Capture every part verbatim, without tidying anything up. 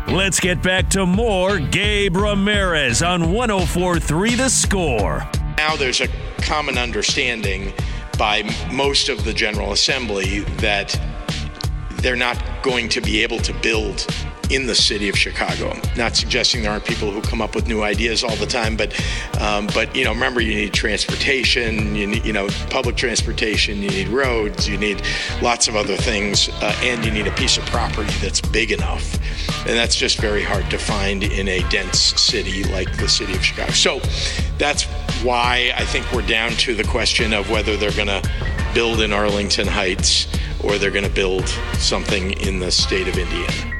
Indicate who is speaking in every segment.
Speaker 1: Let's get back to more Gabe Ramirez on one oh four point three The Score.
Speaker 2: Now there's a common understanding by most of the General Assembly that they're not going to be able to build in the city of Chicago. Not suggesting there aren't people who come up with new ideas all the time, but um, but you know, remember, you need transportation, you need you know public transportation, you need roads, you need lots of other things, uh, and you need a piece of property that's big enough, and that's just very hard to find in a dense city like the city of Chicago. So that's why I think we're down to the question of whether they're going to build in Arlington Heights or they're going to build something in the state of Indiana.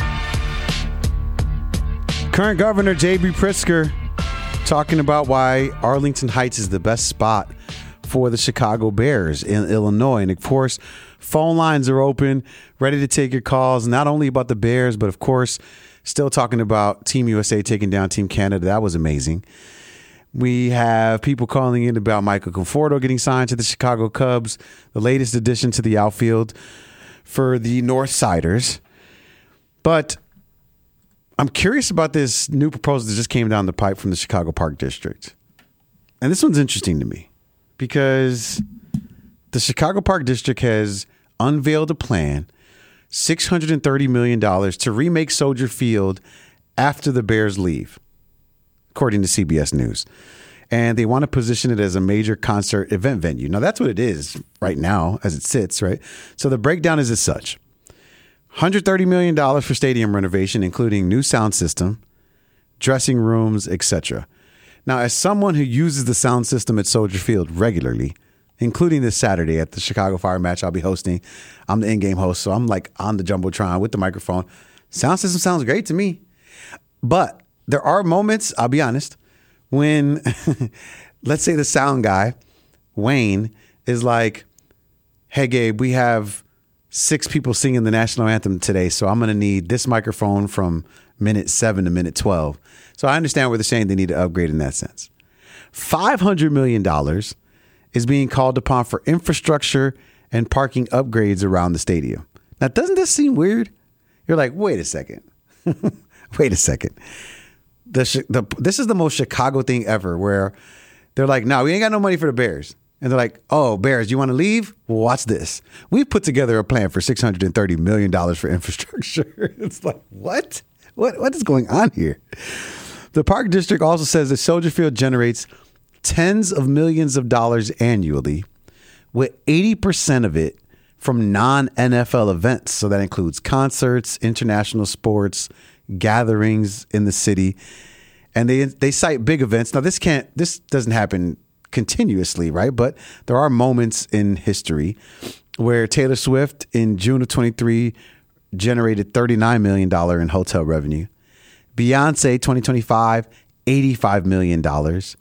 Speaker 3: Current Governor J B. Pritzker talking about why Arlington Heights is the best spot for the Chicago Bears in Illinois. And of course, phone lines are open, ready to take your calls, not only about the Bears, but of course, still talking about Team U S A taking down Team Canada. That was amazing. We have people calling in about Michael Conforto getting signed to the Chicago Cubs, the latest addition to the outfield for the Northsiders. But I'm curious about this new proposal that just came down the pipe from the Chicago Park District. And this one's interesting to me because the Chicago Park District has unveiled a plan, six hundred thirty million dollars, to remake Soldier Field after the Bears leave, according to C B S News. And they want to position it as a major concert event venue. Now, that's what it is right now as it sits, right? So the breakdown is as such. one hundred thirty million dollars for stadium renovation, including new sound system, dressing rooms, et cetera. Now, as someone who uses the sound system at Soldier Field regularly, including this Saturday at the Chicago Fire match I'll be hosting, I'm the in-game host, so I'm like on the Jumbotron with the microphone. Sound system sounds great to me. But there are moments, I'll be honest, when, let's say the sound guy, Wayne, is like, hey, Gabe, we have six people singing the national anthem today, so I'm going to need this microphone from minute seven to minute twelve. So I understand where they're saying they need to upgrade in that sense. five hundred million dollars is being called upon for infrastructure and parking upgrades around the stadium. Now, doesn't this seem weird? You're like, wait a second. wait a second. The, the This is the most Chicago thing ever, where they're like, no, we ain't got no money for the Bears. And they're like, oh, Bears, you want to leave? Well, watch this. We've put together a plan for six hundred thirty million dollars for infrastructure. It's like, what? What? What is going on here? The Park District also says that Soldier Field generates tens of millions of dollars annually, with eighty percent of it from non-N F L events. So that includes concerts, international sports, gatherings in the city. And they they cite big events. Now, this can't, this doesn't happen continuously, right? But there are moments in history where Taylor Swift in June of twenty-three generated thirty-nine million dollars in hotel revenue. Beyonce twenty twenty-five, eighty-five million dollars.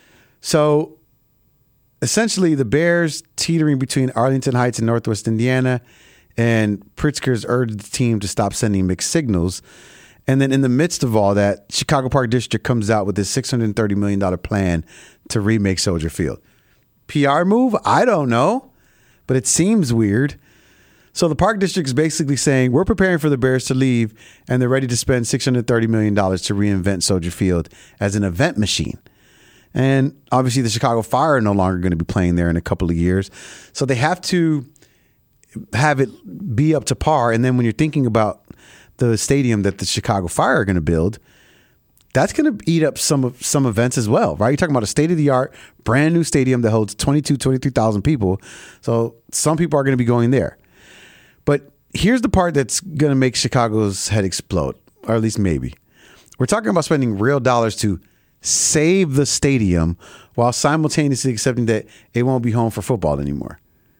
Speaker 3: So essentially the Bears teetering between Arlington Heights and Northwest Indiana, and Pritzker's urged the team to stop sending mixed signals. And then in the midst of all that, Chicago Park District comes out with this six hundred thirty million dollars plan to remake Soldier Field. P R move? I don't know, but it seems weird. So the Park District is basically saying, we're preparing for the Bears to leave, and they're ready to spend six hundred thirty million dollars to reinvent Soldier Field as an event machine. And obviously the Chicago Fire are no longer going to be playing there in a couple of years. So they have to have it be up to par. And then when you're thinking about the stadium that the Chicago Fire are going to build, that's going to eat up some of some events as well, right? You're talking about a state-of-the-art, brand new stadium that holds twenty-two, twenty-three thousand people. So some people are going to be going there. But here's the part that's going to make Chicago's head explode, or at least maybe. We're talking about spending real dollars to save the stadium while simultaneously accepting that it won't be home for football anymore.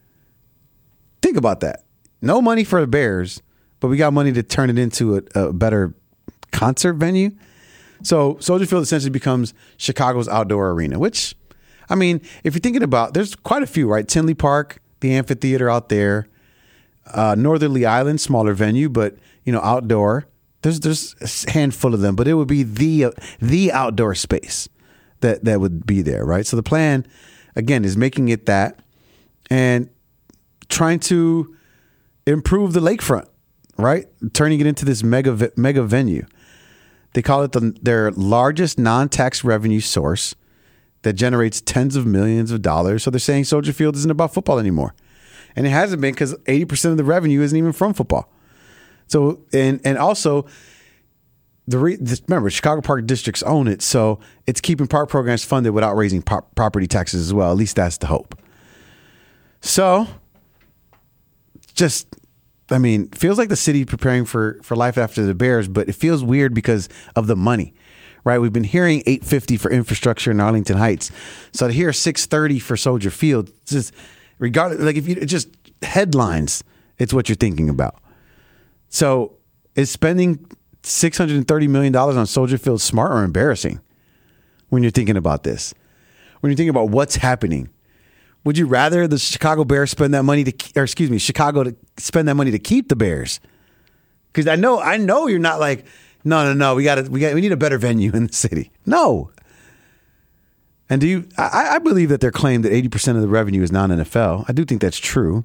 Speaker 3: Think about that. No money for the Bears, but we got money to turn it into a, a better concert venue. So Soldier Field essentially becomes Chicago's outdoor arena, which, I mean, if you're thinking about, there's quite a few, right? Tinley Park, the amphitheater out there, uh, Northerly Island, smaller venue, but, you know, outdoor. There's there's a handful of them, but it would be the uh, the outdoor space that, that would be there, right? So the plan, again, is making it that and trying to improve the lakefront, right? Turning it into this mega mega venue. They call it the, their largest non-tax revenue source that generates tens of millions of dollars. So they're saying Soldier Field isn't about football anymore. And it hasn't been because eighty percent of the revenue isn't even from football. So, and and also, the re, this, remember, Chicago Park Districts own it, so it's keeping park programs funded without raising po- property taxes as well. At least that's the hope. So, just, I mean, feels like the city preparing for, for life after the Bears, but it feels weird because of the money, right? We've been hearing eight fifty for infrastructure in Arlington Heights. So to hear six thirty for Soldier Field, it's just, regardless, like if you, it's just headlines, it's what you're thinking about. So is spending six hundred thirty million dollars on Soldier Field smart or embarrassing when you're thinking about this? When you're thinking about what's happening? Would you rather the Chicago Bears spend that money to, or excuse me, Chicago to spend that money to keep the Bears? Because I know, I know you're not like, no, no, no, we got to, we got, we need a better venue in the city. No. And do you? I, I believe that their claim that eighty percent of the revenue is non-N F L. I do think that's true.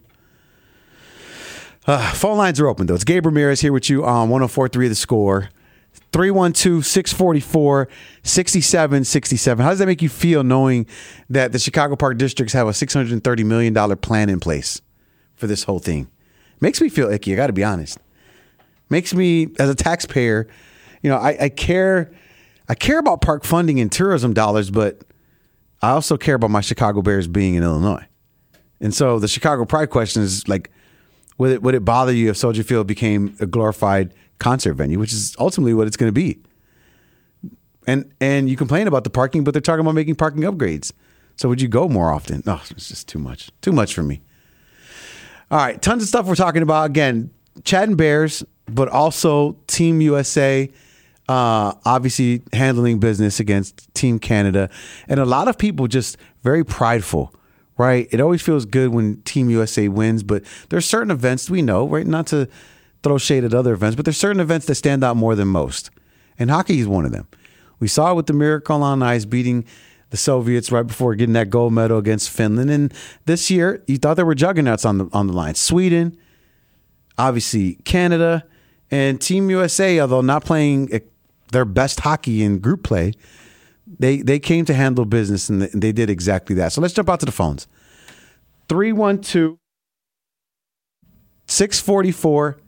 Speaker 3: Uh, phone lines are open though. It's Gabe Ramirez here with you on one oh four point three The Score. three one two, six four four, six seven six seven. How does that make you feel knowing that the Chicago Park Districts have a six hundred thirty million dollars plan in place for this whole thing? Makes me feel icky, I got to be honest. Makes me, as a taxpayer, you know, I, I care I care about park funding and tourism dollars, but I also care about my Chicago Bears being in Illinois. And so the Chicago Pride question is like, would it, would it bother you if Soldier Field became a glorified concert venue, which is ultimately what it's going to be? And and you complain about the parking, but they're talking about making parking upgrades. So would you go more often? No, it's just too much. Too much for me. All right, tons of stuff we're talking about. Again, Chad and Bears, but also Team U S A, uh, obviously handling business against Team Canada. And a lot of people just very prideful. Right. It always feels good when Team U S A wins, but there's certain events we know, right? Not to throw shade at other events, but there's certain events that stand out more than most. And hockey is one of them. We saw it with the Miracle on Ice beating the Soviets right before getting that gold medal against Finland. And this year, you thought there were juggernauts on the on the line. Sweden, obviously Canada, and Team U S A, although not playing their best hockey in group play, They they came to handle business, and they did exactly that. So let's jump out to the phones. three one two, six four four,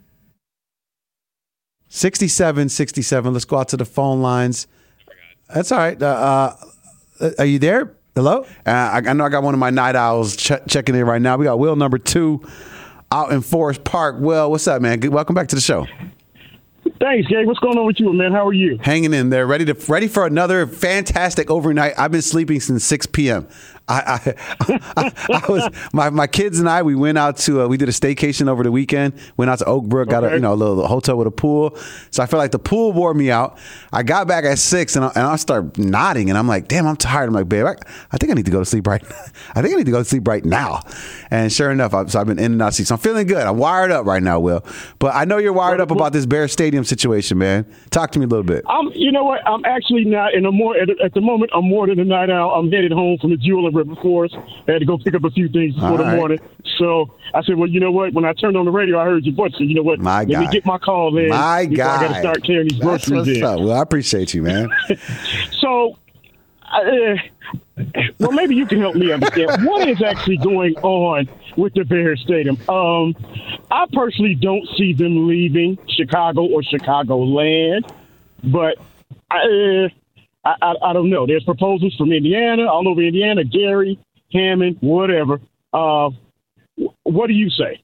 Speaker 3: six seven six seven. Let's go out to the phone lines. That's all right. Uh, uh, are you there? Hello? Uh, I, I know I got one of my night owls ch- checking in right now. We got Will number two out in Forest Park. Will, what's up, man? Good, welcome back to the show.
Speaker 4: Thanks, Gabe. What's going on with you, man? How are you?
Speaker 3: Hanging in there, ready to ready for another fantastic overnight. I've been sleeping since six p.m. I, I, I, I was my, my kids and I. We went out to uh, we did a staycation over the weekend. Went out to Oak Brook, got okay. a you know a little hotel with a pool. So I felt like the pool wore me out. I got back at six and I, and I start nodding and I'm like, damn, I'm tired. I'm like, babe, I, I think I need to go to sleep right. I think I need to go to sleep right now. And sure enough, I, so I've been in and out of sleep. So I'm feeling good. I'm wired up right now, Will. But I know you're wired up about this Bear Stadium situation, man. Talk to me a little bit.
Speaker 4: Um, you know what? I'm actually not in a more at, at the moment. I'm more than a night owl. I'm headed home from the Jewel and River Forest. I had to go pick up a few things before All the right. morning. So I said, well, you know what? When I turned on the radio, I heard your voice. So you know what?
Speaker 3: My
Speaker 4: Let
Speaker 3: guy.
Speaker 4: me get my call in.
Speaker 3: My guy.
Speaker 4: I got to start carrying these
Speaker 3: That's
Speaker 4: groceries in.
Speaker 3: Up. Well, I appreciate you, man.
Speaker 4: so, uh, well, maybe you can help me understand what is actually going on with the Bears Stadium. Um, I personally don't see them leaving Chicago or Chicagoland, but I, uh, I, I, I don't know. There's proposals from Indiana, all over Indiana, Gary, Hammond, whatever. Uh, what do you say?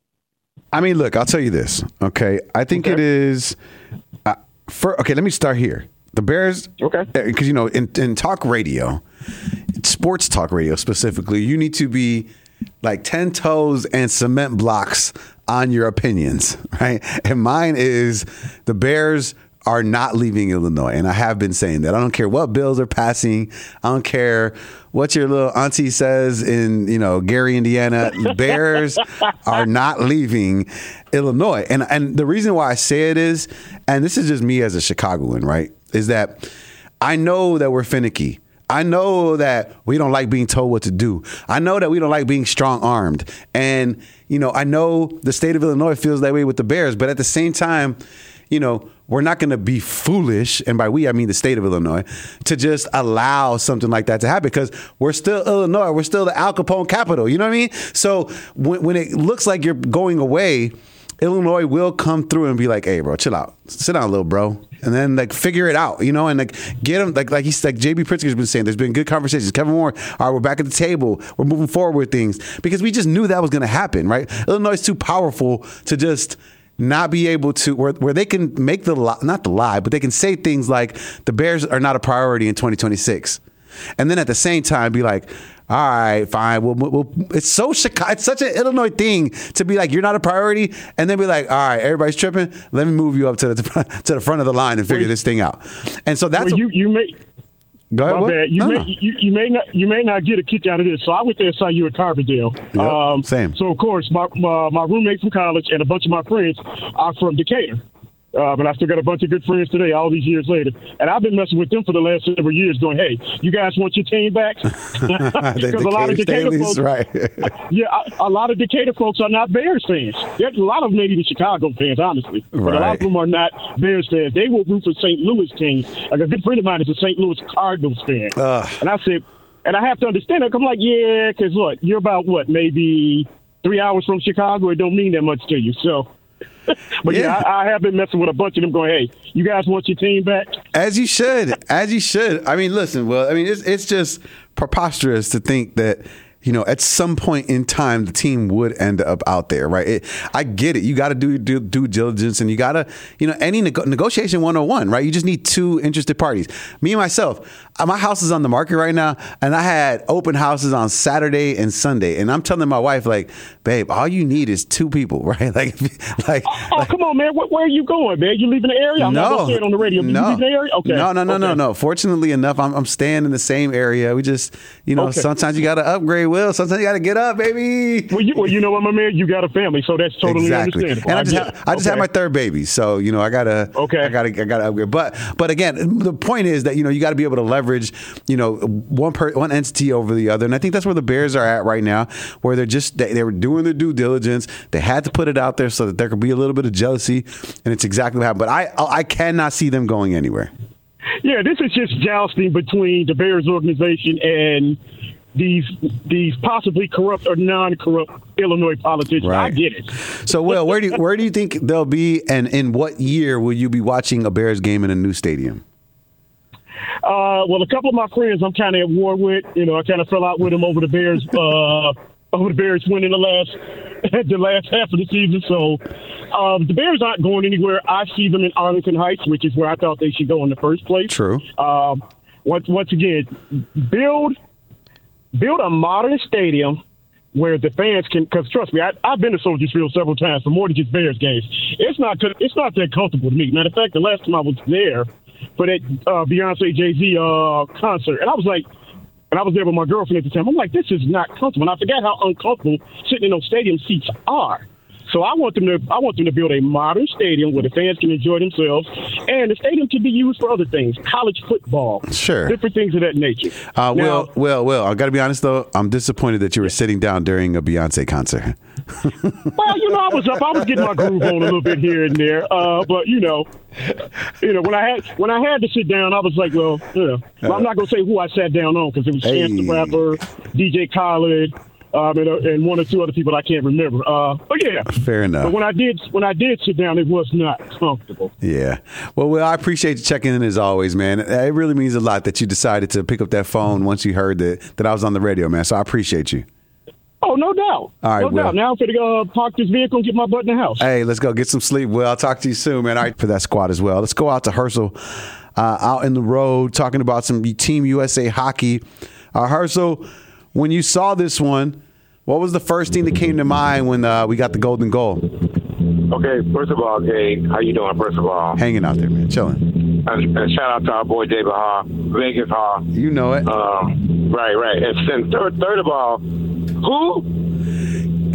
Speaker 3: I mean, look, I'll tell you this, okay? I think okay. it is uh, – for okay, let me start here. The Bears – okay. Because, you know, in, in talk radio, sports talk radio specifically, you need to be like ten toes and cement blocks on your opinions, right? And mine is the Bears – are not leaving Illinois, and I have been saying that. I don't care what bills are passing. I don't care what your little auntie says in, you know, Gary, Indiana. The Bears are not leaving Illinois. And and the reason why I say it is, and this is just me as a Chicagoan, right, is that I know that we're finicky. I know that we don't like being told what to do. I know that we don't like being strong-armed. And, you know, I know the state of Illinois feels that way with the Bears, but at the same time, you know, we're not going to be foolish, and by we, I mean the state of Illinois, to just allow something like that to happen because we're still Illinois. We're still the Al Capone capital. You know what I mean? So when, when it looks like you're going away, Illinois will come through and be like, hey, bro, chill out. Sit down, little bro. And then, like, figure it out, you know, and, like, get them, like, like he's like J B Pritzker's been saying, there's been good conversations. Kevin Warren, all right, we're back at the table. We're moving forward with things because we just knew that was going to happen, right? Illinois is too powerful to just not be able to, where, where they can make the lie, not the lie, but they can say things like the Bears are not a priority in twenty twenty-six. And then at the same time be like, all right, fine. We'll, we'll, it's so Chicago, it's such an Illinois thing to be like, you're not a priority. And then be like, all right, everybody's tripping. Let me move you up to the, to the front of the line and figure well, this thing out. And so that's,
Speaker 4: well, you, you may,
Speaker 3: go ahead.
Speaker 4: My
Speaker 3: What?
Speaker 4: bad. You,
Speaker 3: no,
Speaker 4: may,
Speaker 3: no.
Speaker 4: you, you may not you may not get a kick out of this. So I went there and saw you at Carbondale.
Speaker 3: Yep,
Speaker 4: um,
Speaker 3: same.
Speaker 4: So of course, my, my my roommate from college and a bunch of my friends are from Decatur. Um, and I still got a bunch of good friends today, all these years later. And I've been messing with them for the last several years, going, "Hey, you guys want your team back?" Because a lot of Decatur
Speaker 3: Staleys,
Speaker 4: folks,
Speaker 3: right?
Speaker 4: yeah, a, a lot of Decatur folks are not Bears fans. There's a lot of them ain't even Chicago fans, honestly. But
Speaker 3: Right.
Speaker 4: a lot of them are not Bears fans. They will root for Saint Louis teams. Like a good friend of mine is a Saint Louis Cardinals fan,
Speaker 3: Ugh.
Speaker 4: and I said, and I have to understand it. I'm like, yeah, because what? You're about what, maybe three hours from Chicago. It don't mean that much to you, so. But yeah,
Speaker 3: Yeah.
Speaker 4: I, I have been messing with a bunch of them going, hey, you guys want your team back?
Speaker 3: As you should. As you should. I mean, listen, well, I mean, it's, it's just preposterous to think that, you know, at some point in time, the team would end up out there, right? It, I get it. You got to do due, due diligence and you got to, you know, any nego- negotiation one oh one, right? You just need two interested parties. Me and myself, uh, my house is on the market right now, and I had open houses on Saturday and Sunday. And I'm telling my wife, like, babe, all you need is two people, right? Like, like,
Speaker 4: Oh,
Speaker 3: like
Speaker 4: come on, man. Where, where are you going, man? You leaving the area? I'm not
Speaker 3: no,
Speaker 4: going to say it on the radio. You
Speaker 3: no,
Speaker 4: leaving the area? Okay.
Speaker 3: no, no, no,
Speaker 4: okay.
Speaker 3: no, no. Fortunately enough, I'm, I'm staying in the same area. We just, you know,
Speaker 4: Okay.
Speaker 3: sometimes you got to upgrade, Will. Sometimes you got to get up, baby.
Speaker 4: Well, you, well, you know what, my man? You got a family, so that's totally
Speaker 3: Exactly.
Speaker 4: understandable.
Speaker 3: And I just,
Speaker 4: get
Speaker 3: ha-
Speaker 4: it.
Speaker 3: I just
Speaker 4: okay.
Speaker 3: had my third baby, so you know, I gotta,
Speaker 4: Okay.
Speaker 3: I gotta, I gotta upgrade. But, but again, the point is that you know, you got to be able to leverage, you know, one per, one entity over the other, and I think that's where the Bears are at right now, where they're just they, they were doing their due diligence. They had to put it out there so that there could be a little bit of jealousy, and it's exactly what happened. But I, I cannot see them going anywhere.
Speaker 4: Yeah, this is just jousting between the Bears organization and these these possibly corrupt or non-corrupt Illinois politicians. I
Speaker 3: Right.
Speaker 4: get it.
Speaker 3: So, Will, where do you, where do you think they'll be, and in what year will you be watching a Bears game in a new stadium?
Speaker 4: Uh, well, a couple of my friends I'm kind of at war with. You know, I kind of fell out with them over the Bears, uh, over the Bears winning the last the last half of the season. So um, the Bears aren't going anywhere. I see them in Arlington Heights, which is where I thought they should go in the first place.
Speaker 3: True.
Speaker 4: Um, once once again, build build a modern stadium where the fans can, because trust me, I, I've been to Soldier Field several times for more than just Bears games. It's not it's not that comfortable to me. Matter of fact, the last time I was there for that uh, Beyonce Jay-Z uh, concert, and I was like, and I was there with my girlfriend at the time. I'm like, this is not comfortable. And I forgot how uncomfortable sitting in those stadium seats are. So I want them to I want them to build a modern stadium where the fans can enjoy themselves, and the stadium can be used for other things, college football,
Speaker 3: Sure.
Speaker 4: different things of that nature.
Speaker 3: Uh,
Speaker 4: Now-
Speaker 3: Will, Will, Will, I got to be honest, though. I'm disappointed that you were sitting down during a Beyonce concert.
Speaker 4: Well, you know, I was up. I was getting my groove on a little bit here and there. Uh, but you know, you know, when I had when I had to sit down, I was like, well, you know, well, I'm not gonna say who I sat down on because it was Chance the
Speaker 3: Hey.
Speaker 4: Rapper, D J Khaled, um, and, uh, and one or two other people I can't remember. Uh, but yeah,
Speaker 3: Fair enough.
Speaker 4: But when I did when I did sit down, it was not comfortable.
Speaker 3: Yeah. Well, Will, I appreciate you checking in as always, man. It really means a lot that you decided to pick up that phone once you heard that, that I was on the radio, man. So I appreciate you.
Speaker 4: Oh, no doubt.
Speaker 3: All right,
Speaker 4: no
Speaker 3: Will.
Speaker 4: doubt. Now I'm going to uh, park this vehicle and get my butt in the house.
Speaker 3: Hey, let's go get some sleep, Will. I'll talk to you soon, man. All right, for that squad as well. Let's go out to Herschel, uh, out in the road, talking about some Team U S A hockey. Uh, Herschel, when you saw this one, what was the first thing that came to mind when uh, we got the golden goal?
Speaker 5: Okay, first of all, Jay, how you doing? First of all,
Speaker 3: Hanging out there, man, chilling.
Speaker 5: and, and shout out to our boy David Ha, Vegas Ha.
Speaker 3: You know it.
Speaker 5: Um, right, right. And, and third, third of all, who?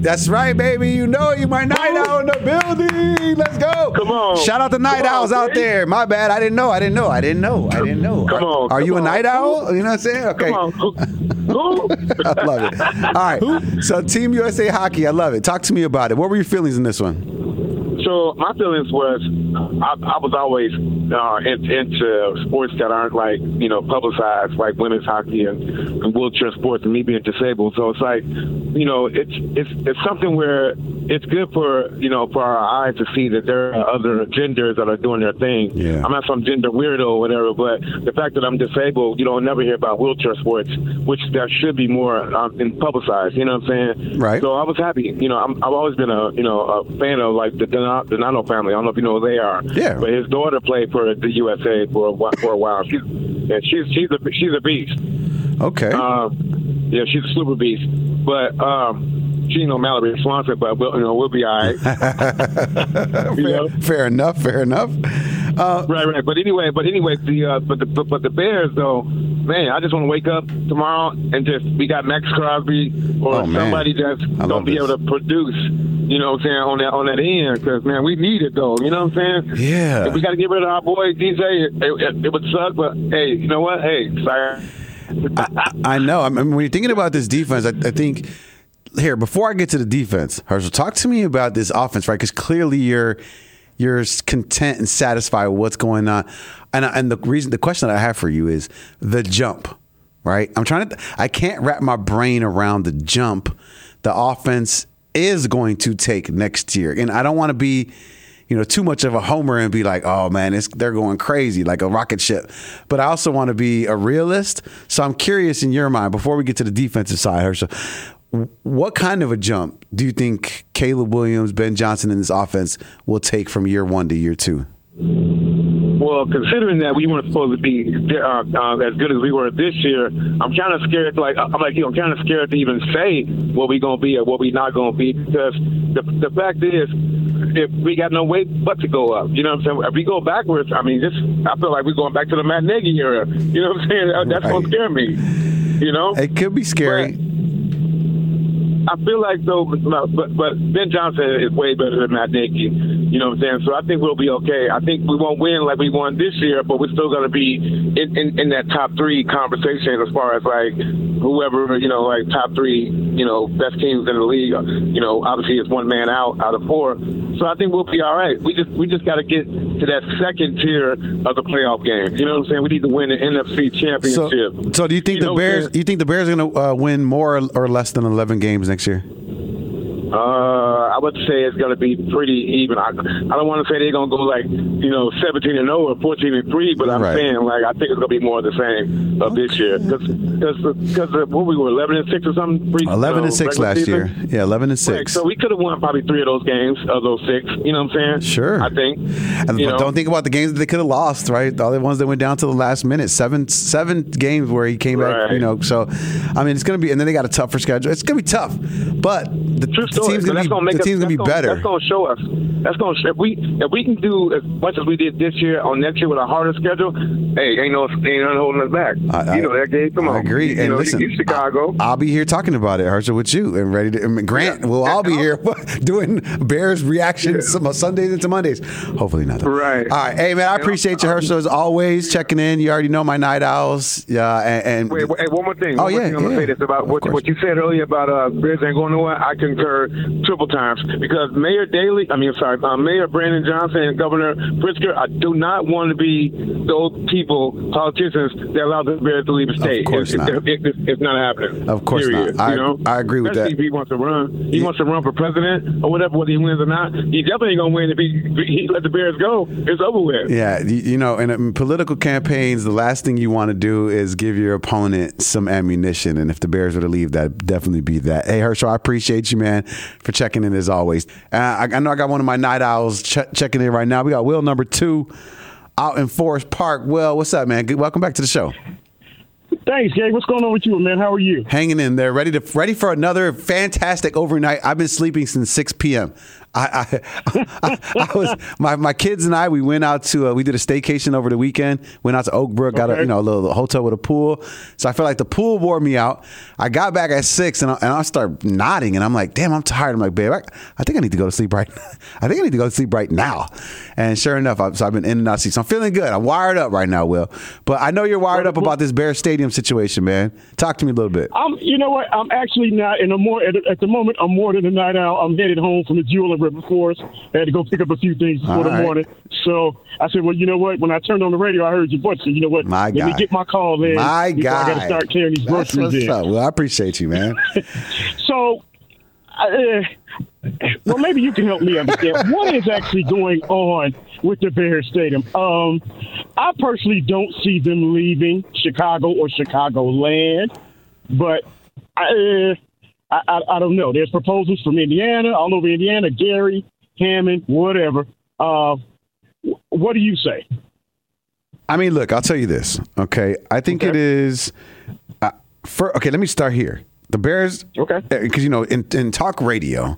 Speaker 3: That's right, baby. You know you my night owl in the building. Let's go.
Speaker 5: Come on.
Speaker 3: Shout out to night
Speaker 5: Come
Speaker 3: owls
Speaker 5: on,
Speaker 3: out there. My bad. I didn't know. I didn't know. I didn't know. I didn't know.
Speaker 5: Come
Speaker 3: are,
Speaker 5: on.
Speaker 3: Are
Speaker 5: come
Speaker 3: you a
Speaker 5: on.
Speaker 3: night owl? You know what I'm saying? Okay.
Speaker 5: Come on. Who? Who?
Speaker 3: I love it. All right. So Team U S A Hockey, I love it. Talk to me about it. What were your feelings in this one?
Speaker 5: So my feelings was I, I was always uh, in, into sports that aren't like, you know, publicized, like women's hockey and, and wheelchair sports and me being disabled. So it's like, you know, it's it's it's something where it's good for, you know, for our eyes to see that there are other genders that are doing their thing.
Speaker 3: Yeah.
Speaker 5: I'm not some gender weirdo or whatever, but the fact that I'm disabled, you don't never hear about wheelchair sports, which there should be more um, in publicized. You know what I'm saying?
Speaker 3: Right.
Speaker 5: So I was happy. You know, I'm, I've always been a, you know, a fan of like the Donato family. I don't know if you know who they are.
Speaker 3: Yeah.
Speaker 5: But his daughter played for the U S A for a while. For a while. She's, and she's she's a she's a beast.
Speaker 3: Okay.
Speaker 5: Um, yeah, she's a super beast. But um, she ain't no Mallory Swanson, but we'll, you know, we'll be all right.
Speaker 3: fair,
Speaker 5: know?
Speaker 3: fair enough. Fair enough. Uh,
Speaker 5: right, right. But anyway, but anyway, the uh, but the but, but the Bears though, man, I just want to wake up tomorrow and just we got Max Crosby or
Speaker 3: Oh, man.
Speaker 5: somebody that's
Speaker 3: I love
Speaker 5: gonna be
Speaker 3: this.
Speaker 5: able to produce. You know what I'm saying, on that on that end, because, man, we need it, though. You know what I'm saying?
Speaker 3: Yeah.
Speaker 5: If we got to get rid of our boy, D J, it, it, it would suck, but, hey, you know what? Hey, sorry.
Speaker 3: I, I know. I mean, when you're thinking about this defense, I, I think here before I get to the defense, Herschel, talk to me about this offense, right? Because clearly you're you're content and satisfied with what's going on, and and the reason, the question that I have for you is the jump, right? I'm trying to, I can't wrap my brain around the jump the offense is going to take next year, and I don't want to be, you know, too much of a homer and be like, oh man, it's, they're going crazy like a rocket ship. But I also want to be a realist. So I'm curious in your mind, before we get to the defensive side, Herschel, what kind of a jump do you think Caleb Williams, Ben Johnson in this offense will take from year one to year two?
Speaker 5: Well, considering that we weren't supposed to be uh, uh, as good as we were this year, I'm kind of scared. Like I'm like, you know, I'm kind of scared to even say what we gonna be or what we not gonna be, because the the fact is, if we got no way but to go up, you know what I'm saying? If we go backwards, I mean, this I feel like we're going back to the Matt Nagy era. You know what I'm saying? That's
Speaker 3: Right.
Speaker 5: gonna scare me. You know,
Speaker 3: It could be scary.
Speaker 5: But I feel like though, but but Ben Johnson is way better than Matt Nagy. You know what I'm saying? So I think we'll be okay. I think we won't win like we won this year, but we're still going to be in, in, in that top three conversation as far as like whoever, you know, like top three, you know, best teams in the league. You know, obviously it's one man out out of four. So I think we'll be all right. We just we just got to get to that second tier of the playoff game. You know what I'm saying? We need to win the N F C championship.
Speaker 3: So, so do you think
Speaker 5: You
Speaker 3: the
Speaker 5: know,
Speaker 3: Bears?
Speaker 5: man.
Speaker 3: You think the Bears are going to uh, win more or, or less than eleven games next year?
Speaker 5: Uh, I would say it's going to be pretty even. I, I don't want to say they're going to go like, you know, seventeen and oh or fourteen and three, but I'm
Speaker 3: Right.
Speaker 5: saying, like, I think it's going to be more of the same of this year. Because because what we were eleven and six or something. Pre-
Speaker 3: Eleven
Speaker 5: uh,
Speaker 3: and six
Speaker 5: regular
Speaker 3: last
Speaker 5: season?
Speaker 3: year. Yeah, eleven and
Speaker 5: Right,
Speaker 3: six.
Speaker 5: so we could have won probably three of those games of those six. You know what I'm saying?
Speaker 3: Sure.
Speaker 5: I think.
Speaker 3: And
Speaker 5: you
Speaker 3: but
Speaker 5: know?
Speaker 3: don't think about the games that they could have lost, right? All the ones that went down to the last minute. Seven seven games where he came back,
Speaker 5: Right.
Speaker 3: you know. So, I mean, it's going to be, and then they got a tougher schedule. It's going to be tough, but the,
Speaker 5: True
Speaker 3: the
Speaker 5: story.
Speaker 3: team's
Speaker 5: but
Speaker 3: going
Speaker 5: that's
Speaker 3: to
Speaker 5: gonna
Speaker 3: be
Speaker 5: make
Speaker 3: the
Speaker 5: us-
Speaker 3: team's going to be
Speaker 5: that's gonna-
Speaker 3: better.
Speaker 5: That's going to show us. That's going to if we if we can do as much as we did this year on next year with a harder schedule. Hey, ain't no ain't nothing holding us back.
Speaker 3: I-
Speaker 5: you know that game. Come
Speaker 3: I
Speaker 5: on.
Speaker 3: agree.
Speaker 5: You
Speaker 3: And
Speaker 5: know,
Speaker 3: listen,
Speaker 5: you Chicago.
Speaker 3: I'll be here talking about it, Herschel, with you, and ready to. And Grant,
Speaker 5: Yeah.
Speaker 3: we'll all be here doing Bears reactions some Sundays into Mondays. Hopefully not. though.
Speaker 5: Right.
Speaker 3: All right. Hey man, I appreciate you, Herschel, as always, checking in. You already know my night owls. Yeah. And, and
Speaker 5: Wait, wait, one more thing.
Speaker 3: Oh,
Speaker 5: One more
Speaker 3: yeah,
Speaker 5: thing I'm gonna
Speaker 3: yeah.
Speaker 5: say this about
Speaker 3: Of
Speaker 5: what,
Speaker 3: course.
Speaker 5: what you said earlier about uh, Bears ain't going nowhere. I concur triple times because Mayor Daley, I mean, I'm sorry, uh, Mayor Brandon Johnson and Governor Pritzker, I do not want to be those people, politicians that allow the Bears to leave the state.
Speaker 3: course
Speaker 5: it,
Speaker 3: not.
Speaker 5: It, it, it, it's not happening.
Speaker 3: Of course
Speaker 5: period,
Speaker 3: not. I-
Speaker 5: you know?
Speaker 3: I agree with
Speaker 5: Especially
Speaker 3: that.
Speaker 5: if he wants to run. He wants to run for president or whatever, whether he wins or not. He definitely ain't gonna win if he, if he let the Bears go. It's over with.
Speaker 3: Yeah, you, you know, in, in political campaigns, the last thing you want to do is give your opponent some ammunition. And if the Bears were to leave, that'd definitely be that. Hey, Herschel, I appreciate you, man, for checking in as always. Uh, I, I know I got one of my night owls ch- checking in right now. We got Will number two out in Forest Park. Will, what's up, man? Good, welcome back to the show.
Speaker 4: Thanks, Gabe. What's going on with you, man? How are you?
Speaker 3: Hanging in there, ready to ready for another fantastic overnight. I've been sleeping since six p.m. I, I, I, I was my, my kids and I. We went out to uh, we did a staycation over the weekend. Went out to Oak Brook, got
Speaker 4: Okay.
Speaker 3: a you know a little hotel with a pool. So I felt like the pool wore me out. I got back at six and I, and I start nodding and I'm like, damn, I'm tired. I'm like, babe, I, I think I need to go to sleep right. I think I need to go to sleep right now. And sure enough, I, so I've been in and out of sleep. So I'm feeling good. I'm wired up right now, Will. But I know you're wired up about this Bears Stadium situation, man. Talk to me a little bit.
Speaker 4: I'm, you know what? I'm actually not, and I'm more at, at the moment. I'm more than a night owl. I'm headed home from the Jewel in River Forest. I had to go pick up a few things before
Speaker 3: All
Speaker 4: the
Speaker 3: right.
Speaker 4: morning. So I said, well, you know what? When I turned on the radio, I heard your voice. So you know what?
Speaker 3: My
Speaker 4: Let
Speaker 3: guy.
Speaker 4: me get my call in.
Speaker 3: My
Speaker 4: before
Speaker 3: guy.
Speaker 4: I got to start carrying these
Speaker 3: That's
Speaker 4: groceries
Speaker 3: what's
Speaker 4: in.
Speaker 3: up. Well, I appreciate you, man.
Speaker 4: So, uh, well, maybe you can help me understand what is actually going on with the Bears Stadium. Um, I personally don't see them leaving Chicago or Chicagoland, but I, uh, I, I, I don't know. There's proposals from Indiana, all over Indiana, Gary, Hammond, whatever. Uh, what do you say?
Speaker 3: I mean, look, I'll tell you this, okay? I think
Speaker 4: Okay.
Speaker 3: it is uh, for okay, let me start here. The Bears,
Speaker 4: Okay.
Speaker 3: because, you know, in, in talk radio,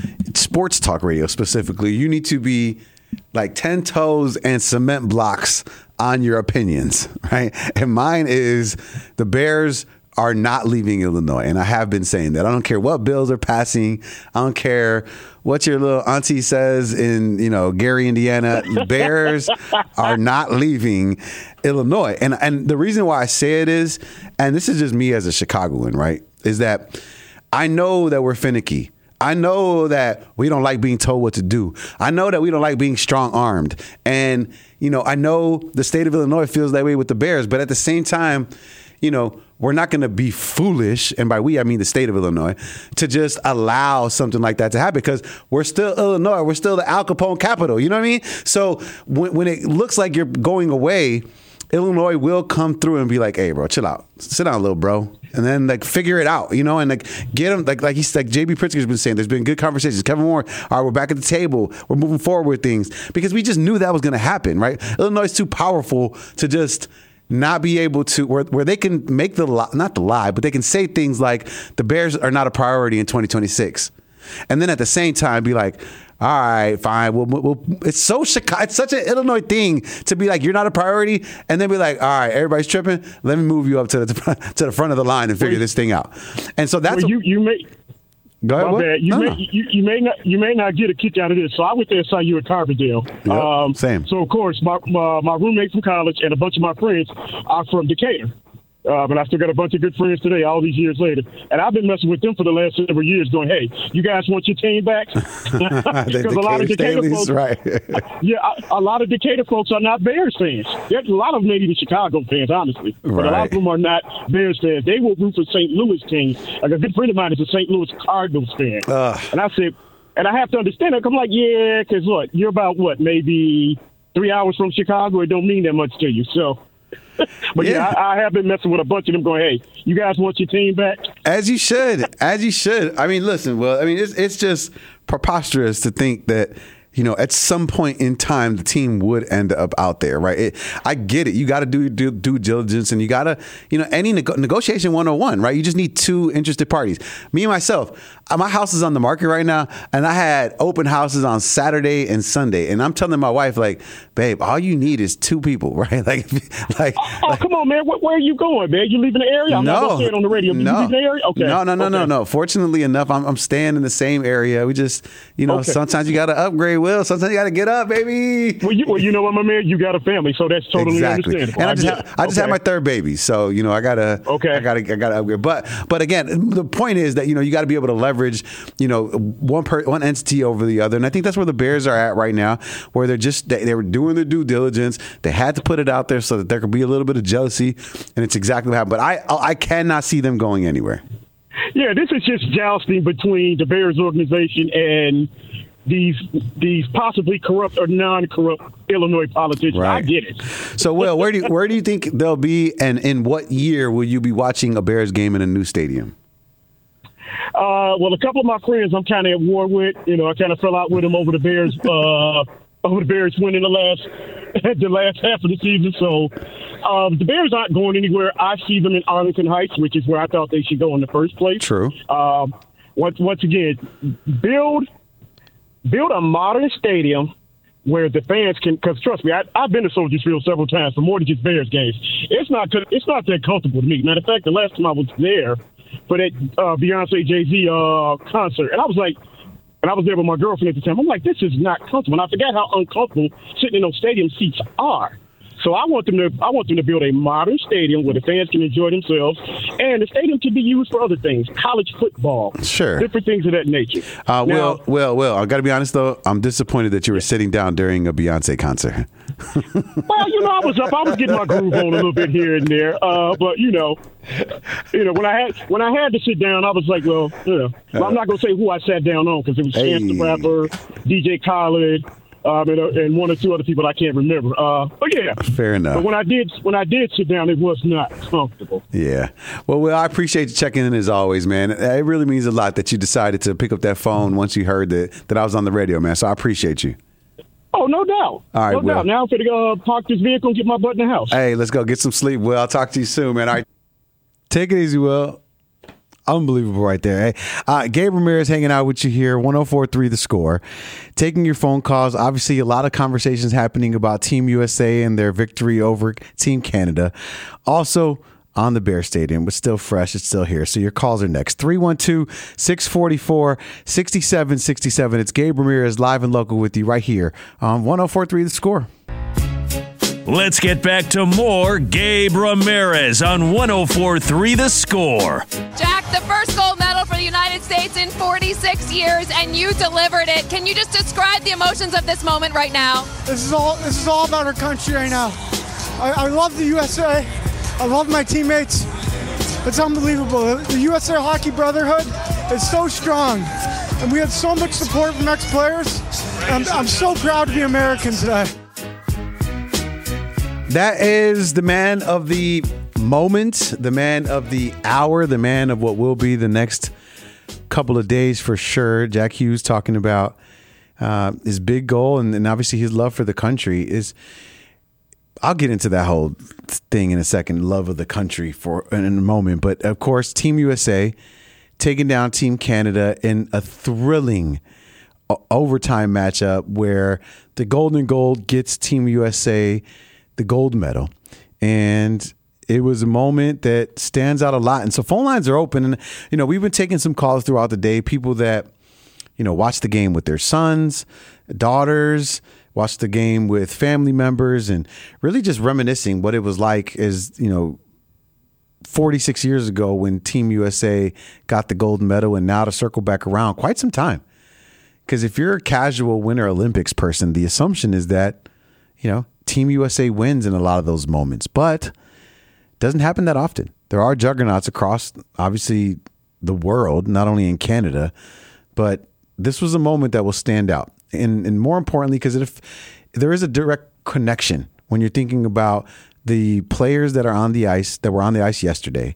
Speaker 3: sports talk radio specifically, you need to be like ten toes and cement blocks on your opinions, right? And mine is the Bears are not leaving Illinois. And I have been saying that. I don't care what bills are passing. I don't care what your little auntie says in, you know, Gary, Indiana. The Bears are not leaving Illinois. And and the reason why I say it is, and this is just me as a Chicagoan, right, is that I know that we're finicky. I know that we don't like being told what to do. I know that we don't like being strong-armed. And, you know, I know the state of Illinois feels that way with the Bears. But at the same time, you know, we're not going to be foolish, and by we, I mean the state of Illinois, to just allow something like that to happen because we're still Illinois. We're still the Al Capone capital. You know what I mean? So when, when it looks like you're going away, Illinois will come through and be like, hey, bro, chill out. Sit down, little bro. And then, like, figure it out, you know, and, like, get them, like, like he's, like, J B Pritzker's been saying, there's been good conversations. Kevin Warren, all right, we're back at the table. We're moving forward with things because we just knew that was going to happen, right? Illinois is too powerful to just not be able to, where, where they can make the lie, not the lie, but they can say things like the Bears are not a priority in twenty twenty-six. And then at the same time be like, all right, fine. We'll, we'll, it's so Chicago, it's such an Illinois thing to be like, you're not a priority. And then be like, all right, everybody's tripping. Let me move you up to the, to the front of the line and figure
Speaker 4: Well,
Speaker 3: this thing out. And so that's,
Speaker 4: Well, you, you may.
Speaker 3: go ahead.
Speaker 4: My
Speaker 3: What?
Speaker 4: bad. You,
Speaker 3: No,
Speaker 4: may,
Speaker 3: no.
Speaker 4: you, you may not you may not get a kick out of this. So I went there and saw you at Carbondale.
Speaker 3: Yep, same.
Speaker 4: So of course, my, my my roommate from college and a bunch of my friends are from Decatur. Uh, but I still got a bunch of good friends today, all these years later. And I've been messing with them for the last several years, going, "Hey, you guys want your team back?" Because a lot of Decatur
Speaker 3: Staley's,
Speaker 4: folks,
Speaker 3: right.
Speaker 4: yeah, a, a lot of Decatur folks are not Bears fans. There's a lot of them ain't even Chicago fans, honestly. But a lot
Speaker 3: Right.
Speaker 4: of them are not Bears fans. They will root for Saint Louis teams. Like a good friend of mine is a Saint Louis Cardinals fan,
Speaker 3: Ugh.
Speaker 4: and I said, and I have to understand it. I'm like, yeah, because look, you're about what, maybe three hours from Chicago. It don't mean that much to you, so. But yeah,
Speaker 3: Yeah.
Speaker 4: I, I have been messing with a bunch of them going, hey, you guys want your team back?
Speaker 3: As you should, as you should. I mean, listen, well, I mean, it's it's just preposterous to think that, you know, at some point in time, the team would end up out there, right? It, I get it. You got to do your due, due diligence, and you got to, you know, any nego- negotiation one oh one, right? You just need two interested parties. Me and myself, uh, my house is on the market right now, and I had open houses on Saturday and Sunday, and I'm telling my wife, like, babe, all you need is two people, right? Like, like,
Speaker 4: Oh,
Speaker 3: like
Speaker 4: come on, man. Where, where are you going, man? You leaving the area? I'm not
Speaker 3: no,
Speaker 4: going to say it on the radio. You
Speaker 3: no,
Speaker 4: leaving the area? Okay.
Speaker 3: no, no, no,
Speaker 4: okay.
Speaker 3: no, no. Fortunately enough, I'm, I'm staying in the same area. We just, you know,
Speaker 4: Okay.
Speaker 3: sometimes you got to upgrade, Will. Sometimes you got to get up, baby.
Speaker 4: Well you, well, you know what, my man? You got a family, so that's totally
Speaker 3: Exactly.
Speaker 4: understandable.
Speaker 3: And I just,
Speaker 4: get
Speaker 3: ha-
Speaker 4: it.
Speaker 3: I just
Speaker 4: okay.
Speaker 3: had my third baby, so you know, I gotta,
Speaker 4: Okay.
Speaker 3: I gotta, I gotta upgrade. But, but again, the point is that you know you got to be able to leverage, you know, one per, one entity over the other, and I think that's where the Bears are at right now, where they're just they, they were doing their due diligence. They had to put it out there so that there could be a little bit of jealousy, and it's exactly what happened. But I, I cannot see them going anywhere.
Speaker 4: Yeah, this is just jousting between the Bears organization and these these possibly corrupt or non-corrupt Illinois politicians. I
Speaker 3: Right.
Speaker 4: get it.
Speaker 3: So, Will, where do you, where do you think they'll be, and in what year will you be watching a Bears game in a new stadium?
Speaker 4: Uh, well, a couple of my friends I'm kind of at war with. You know, I kind of fell out with them over the Bears, uh, over the Bears winning the last the last half of the season. So um, the Bears aren't going anywhere. I see them in Arlington Heights, which is where I thought they should go in the first place.
Speaker 3: True.
Speaker 4: Um, once once again, build build a modern stadium where the fans can, because trust me, I, I've been to Soldier Field several times for more than just Bears games. It's not it's not that comfortable to me. Matter of fact, the last time I was there for that uh, Beyonce Jay-Z uh, concert, and I was like, and I was there with my girlfriend at the time. I'm like, this is not comfortable. And I forgot how uncomfortable sitting in those stadium seats are. So I want them to I want them to build a modern stadium where the fans can enjoy themselves, and the stadium can be used for other things, college football,
Speaker 3: sure,
Speaker 4: different things of that nature.
Speaker 3: Uh,
Speaker 4: now,
Speaker 3: well, well, well. I got to be honest though. I'm disappointed that you were sitting down during a Beyonce concert.
Speaker 4: Well, you know, I was up. I was getting my groove on a little bit here and there. Uh, but you know, you know, when I had when I had to sit down, I was like, well, you know, well, I'm not gonna say who I sat down on because it was Chance the Rapper, D J Khaled. Um, and, uh, and one or two other people I can't remember. Uh, but yeah,
Speaker 3: fair enough.
Speaker 4: But when I did, when I did sit down, it was not comfortable.
Speaker 3: Yeah. Well, well, I appreciate you checking in as always, man. It really means a lot that you decided to pick up that phone once you heard that that I was on the radio, man. So I appreciate you.
Speaker 4: Oh, no doubt.
Speaker 3: All right,
Speaker 4: no
Speaker 3: Will.
Speaker 4: doubt. Now I'm going to uh, park this vehicle and get my butt in the house.
Speaker 3: Hey, let's go get some sleep, Will. I'll talk to you soon, man. All right. Take it easy, Will. Unbelievable right there. Hey, uh, Gabe Ramirez hanging out with you here, one oh four point three The Score. Taking your phone calls. Obviously, a lot of conversations happening about Team U S A and their victory over Team Canada. Also on the Bear Stadium, but still fresh. It's still here. So your calls are next. three one two, six four four, six seven six seven. It's Gabe Ramirez live and local with you right here on one oh four point three The Score.
Speaker 1: Let's get back to more Gabe Ramirez on one oh four point three The Score.
Speaker 6: Jack, the first gold medal for the United States in forty-six years, and you delivered it. Can you just describe the emotions of this moment right now?
Speaker 7: This is all this is all about our country right now. I, I love the U S A. I love my teammates. It's unbelievable. The U S A Hockey Brotherhood is so strong, and we have so much support from ex-players. I'm, I'm so proud to be American today.
Speaker 3: That is the man of the moment, the man of the hour, the man of what will be the next couple of days for sure. Jack Hughes talking about uh, his big goal and, and obviously his love for the country is. I'll get into that whole thing in a second, love of the country for in a moment. But of course, Team U S A taking down Team Canada in a thrilling overtime matchup where the golden goal gets Team U S A the gold medal. And it was a moment that stands out a lot. And so phone lines are open. And, you know, we've been taking some calls throughout the day, people that, you know, watch the game with their sons, daughters, watch the game with family members, and really just reminiscing what it was like as, you know, forty-six years ago when Team U S A got the gold medal, and now to circle back around quite some time. Because if you're a casual Winter Olympics person, the assumption is that, you know, Team U S A wins in a lot of those moments, but it doesn't happen that often. There are juggernauts across, obviously, the world, not only in Canada, but this was a moment that will stand out. And, and more importantly, because if there is a direct connection when you're thinking about the players that are on the ice, that were on the ice yesterday,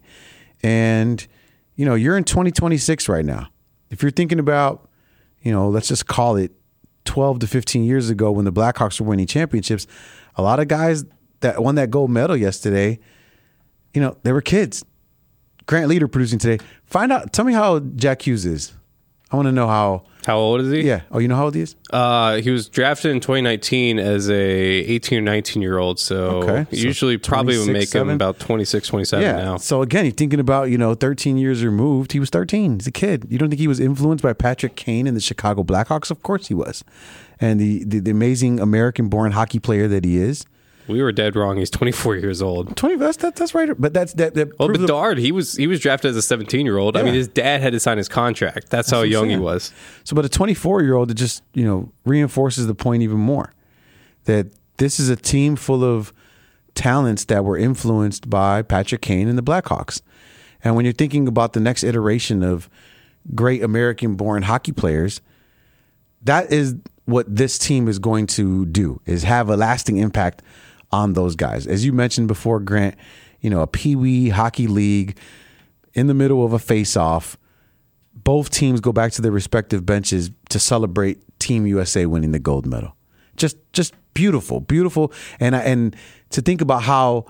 Speaker 3: and, you know, you're in twenty twenty-six right now. If you're thinking about, you know, let's just call it twelve to fifteen years ago when the Blackhawks were winning championships, a lot of guys that won that gold medal yesterday, you know, they were kids. Grant Leader producing today. Find out, tell me how Jack Hughes is. I want to know how.
Speaker 8: How old is he?
Speaker 3: Yeah. Oh, you know how old he is?
Speaker 8: Uh, he was drafted in twenty nineteen as a eighteen or nineteen year old. So
Speaker 3: okay.
Speaker 8: usually
Speaker 3: so
Speaker 8: probably would make
Speaker 3: seven?
Speaker 8: him about twenty-six, twenty-seven
Speaker 3: yeah.
Speaker 8: now.
Speaker 3: So again, you're thinking about, you know, thirteen years removed. He was thirteen. He's a kid. You don't think he was influenced by Patrick Kane and the Chicago Blackhawks? Of course he was. And the, the, the amazing American-born hockey player that he is.
Speaker 8: We were dead wrong. He's twenty-four years old.
Speaker 3: twenty. That's that, that's right. But that's that. that
Speaker 8: well,
Speaker 3: proves the-
Speaker 8: Bedard, he was he was drafted as a seventeen-year-old.
Speaker 3: Yeah.
Speaker 8: I mean, his dad had to sign his contract. That's, that's how young he was.
Speaker 3: So, but a twenty-four-year-old, it just, you know, reinforces the point even more that this is a team full of talents that were influenced by Patrick Kane and the Blackhawks. And when you're thinking about the next iteration of great American-born hockey players, that is what this team is going to do, is have a lasting impact on those guys. As you mentioned before, Grant, you know, a Pee-wee hockey league in the middle of a face-off, both teams go back to their respective benches to celebrate Team U S A winning the gold medal. Just just beautiful, beautiful. And and to think about how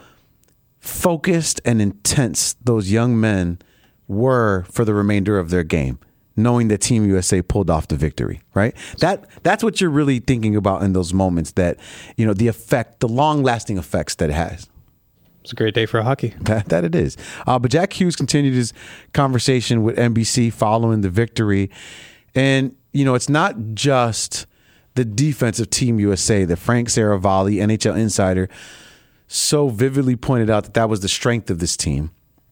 Speaker 3: focused and intense those young men were for the remainder of their game. knowing that Team U S A pulled off the victory, right? That that's what you're really thinking about in those moments, that, you know, the effect, the long-lasting effects that it has.
Speaker 8: It's a great day for hockey.
Speaker 3: That, that it is. Uh, but Jack Hughes continued his conversation with N B C following the victory. And, you know, it's not just the defense of Team U S A that Frank Saravalli, N H L insider, so vividly pointed out that that was the strength of this team.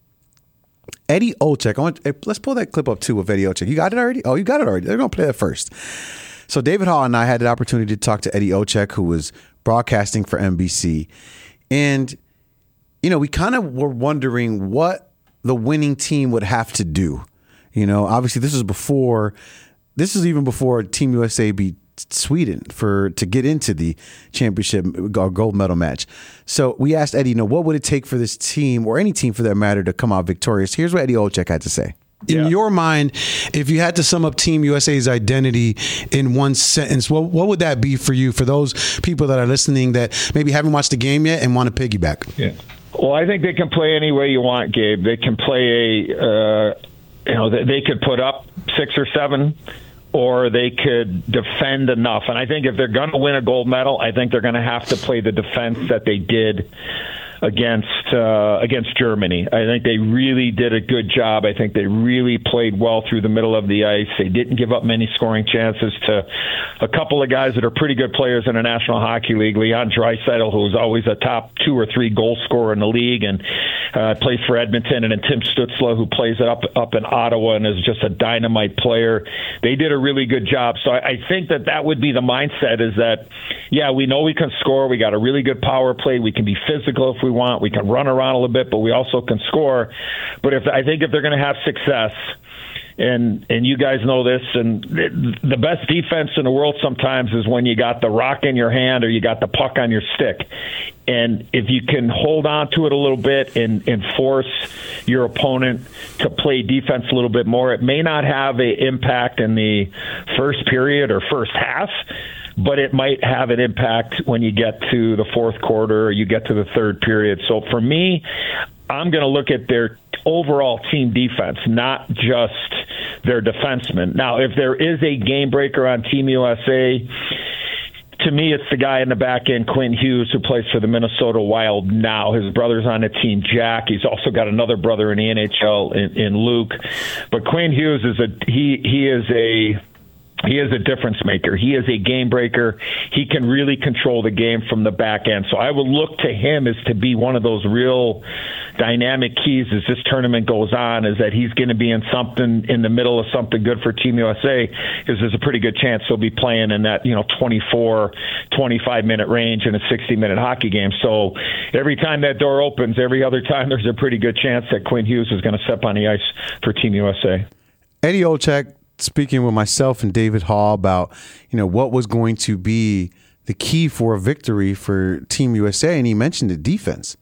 Speaker 3: Eddie Olczyk, I want, hey, let's pull that clip up too of Eddie Olczyk. You got it already? Oh, you got it already. They're going to play that first. So David Hall and I had the opportunity to talk to Eddie Olczyk, who was broadcasting for N B C. And, you know, we kind of were wondering what the winning team would have to do. You know, obviously this was before, this is even before Team U S A beat Sweden for to get into the championship gold medal match. So we asked Eddie, you know, what would it take for this team, or any team for that matter, to come out victorious? Here's what Eddie Olczyk had to say.
Speaker 9: In yeah. your mind, if you had to sum up Team U S A's identity in one sentence, what what would that be for you, for those people that are listening that maybe haven't watched the game yet and want to piggyback?
Speaker 10: Yeah. Well, I think they can play any way you want, Gabe. They can play a, uh, you know, they, they could put up six or seven, or they could defend enough. And I think if they're going to win a gold medal, I think they're going to have to play the defense that they did against uh, against Germany. I think they really did a good job. I think they really played well through the middle of the ice. They didn't give up many scoring chances to a couple of guys that are pretty good players in the National Hockey League. Leon Draisaitl, who's always a top two or three goal scorer in the league, and uh, plays for Edmonton, and then Tim Stützle, who plays it up up in Ottawa and is just a dynamite player. They did a really good job. So I, I think that that would be the mindset, is that, yeah, we know we can score. We got a really good power play. We can be physical if we want. We can run around a little bit, but we also can score. But if I think if they're going to have success, and and you guys know this, and the best defense in the world sometimes is when you got the rock in your hand or you got the puck on your stick. And if you can hold on to it a little bit and, and force your opponent to play defense a little bit more, it may not have an impact in the first period or first half, but it might have an impact when you get to the fourth quarter or you get to the third period. So for me, I'm going to look at their overall team defense, not just their defensemen. Now, if there is a game breaker on Team U S A, to me, it's the guy in the back end, Quinn Hughes, who plays for the Minnesota Wild now. His brother's on the team, Jack. He's also got another brother in the N H L, in, in Luke. But Quinn Hughes is a he. He is a He is a difference maker. He is a game breaker. He can really control the game from the back end. So I would look to him as to be one of those real dynamic keys as this tournament goes on, is that he's going to be in something in the middle of something good for Team U S A, because there's a pretty good chance he'll be playing in that, you know, twenty-four, twenty-five minute range in a sixty minute hockey game. So every time that door opens, every other time, there's a pretty good chance that Quinn Hughes is going to step on the ice for Team U S A.
Speaker 3: Eddie Olczyk speaking with myself and David Hall about, you know, what was going to be the key for a victory for Team U S A, and he mentioned the defense.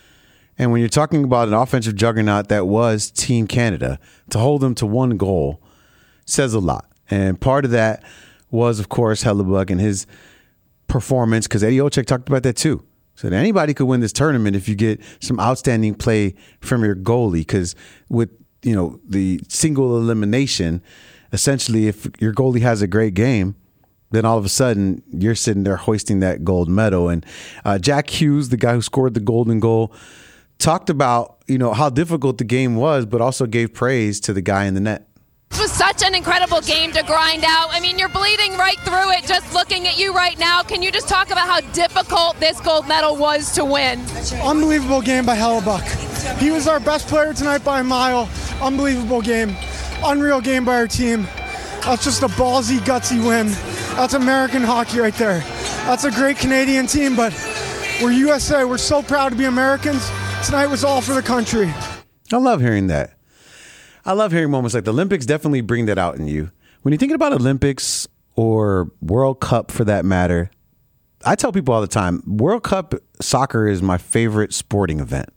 Speaker 3: And when you're talking about an offensive juggernaut that was Team Canada, to hold them to one goal says a lot. And part of that was, of course, Hellebuyck and his performance, because Eddie Olczyk talked about that too. Said anybody could win this tournament if you get some outstanding play from your goalie, because with, you know, the single elimination, essentially, if your goalie has a great game, then all of a sudden you're sitting there hoisting that gold medal. And uh, Jack Hughes, the guy who scored the golden goal, talked about, you know, how difficult the game was, but also gave praise to the guy in the net.
Speaker 6: This was such an incredible game to grind out. I mean, you're bleeding right through it just looking at you right now. Can you just talk about how difficult this gold medal was to win?
Speaker 7: Unbelievable game by Hellebuyck. He was our best player tonight by a mile. Unbelievable game. Unreal game by our team. That's just a ballsy, gutsy win. That's American hockey right there. That's a great Canadian team, but we're U S A. We're so proud to be Americans. Tonight was all for the country.
Speaker 3: I love hearing that. I love hearing moments like the Olympics definitely bring that out in you. When you're thinking about Olympics or World Cup for that matter, I tell people all the time, World Cup soccer is my favorite sporting event.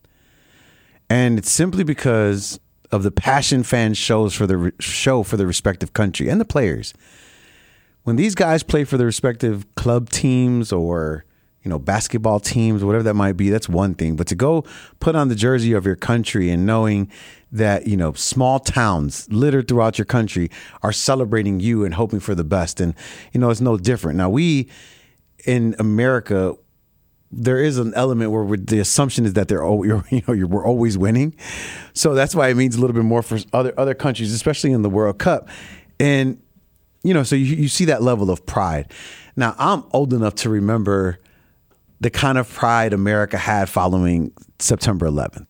Speaker 3: And it's simply because of the passion fans shows for the re- show for the respective country and the players. When these guys play for the respective club teams or you know, basketball teams, whatever that might be, that's one thing. But to go put on the jersey of your country and knowing that, you know, small towns littered throughout your country are celebrating you and hoping for the best. And, you know, it's no different. Now, we in America, there is an element where we're, the assumption is that they're, you're, you know, you're, we're always winning. So that's why it means a little bit more for other other countries, especially in the World Cup. And, you know, so you, you see that level of pride. Now, I'm old enough to remember the kind of pride America had following September eleventh.